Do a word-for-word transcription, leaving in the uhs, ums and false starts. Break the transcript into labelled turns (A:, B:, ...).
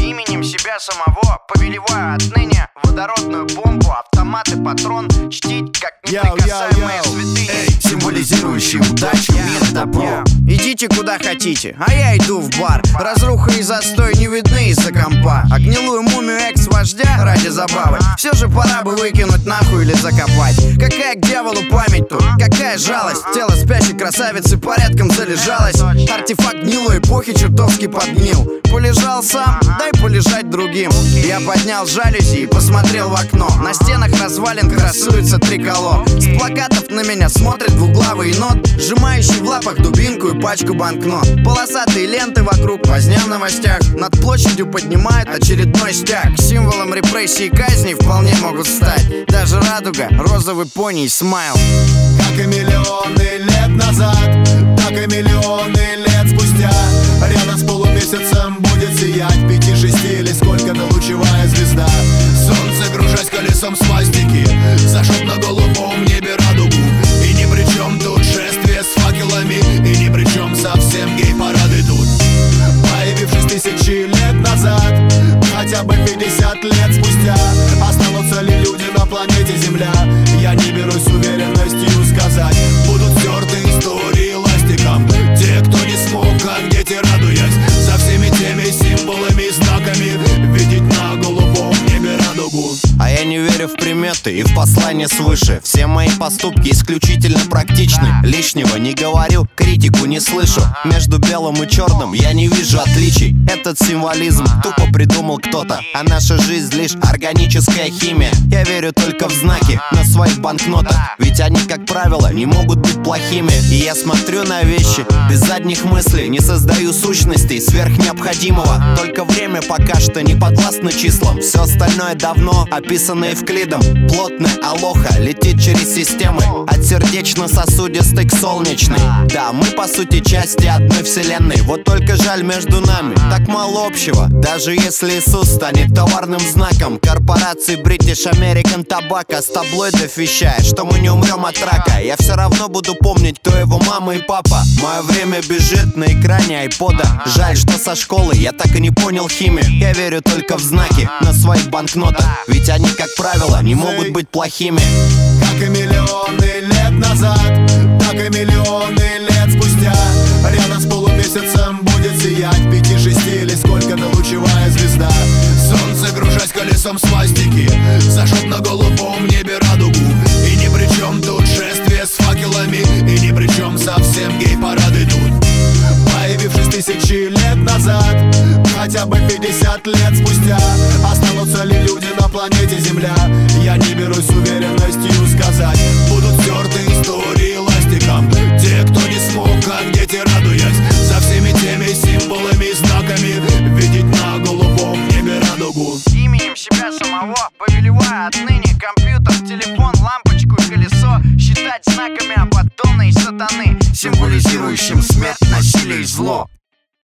A: Именем себя самого повелеваю отныне водородную бомбу, автомат и патрон чтить как неприкасаемые святыни,
B: Эй, символизирующие удачу, мир, добро.
A: Идите куда хотите, а я иду в бар. Разруха и застой не видны из-за компа, а гнилую мумию экс-вождя ради забавы все же пора бы выкинуть нахуй или закопать. Какая к дьяволу память тут, какая жалость. Тело спящей красавицы порядком залежалось. Артефакт гнилой эпохи чертовски подгнил. Полежал сам, дай полежать другим. Я поднял жалюзи и посмотрел в окно. На стенах развалин красуется триколор. С плакатов на меня смотрит двуглавый енот, сжимающий в лапах дубинку и пачку банкнот. Полосатые ленты вокруг, возня в новостях. Над площадью поднимает очередной стяг. Символом репрессий и казней вполне могут стать даже радуга, розовый пони и смайл.
B: Как и миллионы лет назад, так и миллионы лет спустя рядом с полумесяцем будет сиять пяти-шести или сколько-то лучевая звезда. Солнце, кружась колесом свастики, зажег на голубом небе радугу. И ни при чем тут шествие с факелами, и ни при чем совсем гей-парады тут. Появившись тысячи лет назад, хотя бы пятьдесят лет спустя, останутся ли люди на планете Земля? Я не берусь с уверенностью сказать. Будут стерты истории ластиком те, кто не смог, как дети, радуясь за всеми теми символами и знаками, видеть на голубом небе радугу.
C: А я не верю в приметы и в послания свыше. Все мои поступки исключительно практичны. Лишнего не говорю, критику не слышу. Между белым и черным я не вижу отличий. Этот символизм тупо придумал кто-то, а наша жизнь лишь органическая химия. Я верю только в знаки на своих банкнотах, ведь они, как правило, не могут быть плохими. И я смотрю на вещи без задних мыслей, не создаю сущностей сверх необходимого. Только время пока что не подвластно числам. Все остальное давно описано Евклидом. Плотная алоха летит через системы от сердечно-сосудистой к солнечной. Да, мы по сути части одной вселенной. Вот только жаль, между нами так мало общего. Даже если Иисус станет товарным знаком корпорации British American Tobacco, с таблоидов вещая, что мы не умрем от рака, я все равно буду помнить, кто его мама и папа. Мое время бежит на экране айпода. Жаль, что со школы я так и не понял химию. Я верю только в знаки на своих банкнотах, ведь они, как правило, не могут быть плохими.
B: Как и миллионы лет назад, так и миллионы лет спустя рядом с полумесяцем будет сиять пяти-шести или сколько-то лучевая звезда. Солнце, кружась колесом свастики, зажег на голубом небе радугу. И ни при чем тут шествие с факелами, и ни при чем совсем гей-парады тут. Появившись тысячи лет назад, хотя бы пятьдесят лет спустя, останутся ли люди на планете Земля? Я не берусь с уверенностью сказать. Будут стерты истории ластиком те, кто не смог, как дети, радуясь за всеми теми символами и знаками, видеть на голубом небе радугу.
A: Именем себя самого повелеваю отныне компьютер, телефон, лампочку и колесо считать знаками Абаддона и сатаны, символизирующим смерть, насилие и зло.